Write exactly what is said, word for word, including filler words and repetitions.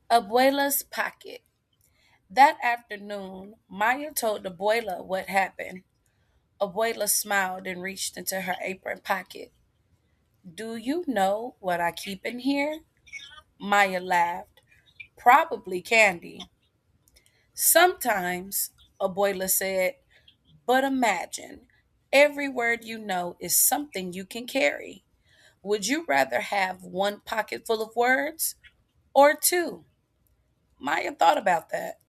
Abuela's pocket. That afternoon, Maya told Abuela what happened. Abuela smiled and reached into her apron pocket. Do you know what I keep in here? Maya laughed. Probably candy. Sometimes, Abuela said, but imagine every word you know is something you can carry. Would you rather have one pocket full of words or two? Maya thought about that.